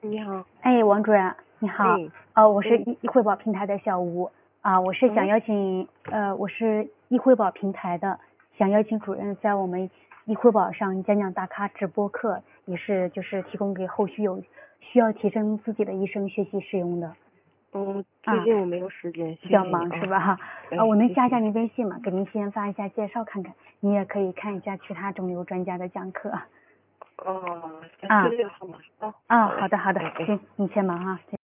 你好。 哎，王主任，你好。我是医惠保平台的小吴啊，我是想邀请我是医惠保平台的，想邀请主任在我们医惠保上讲讲大咖直播课，也是就是提供给后续有需要提升自己的医生学习使用的。 最近我没有时间， 比较忙是吧？我能加一下您微信吗？给您先发一下介绍看看，你也可以看一下其他肿瘤专家的讲课。 这个号码。 好的，行，你先忙啊。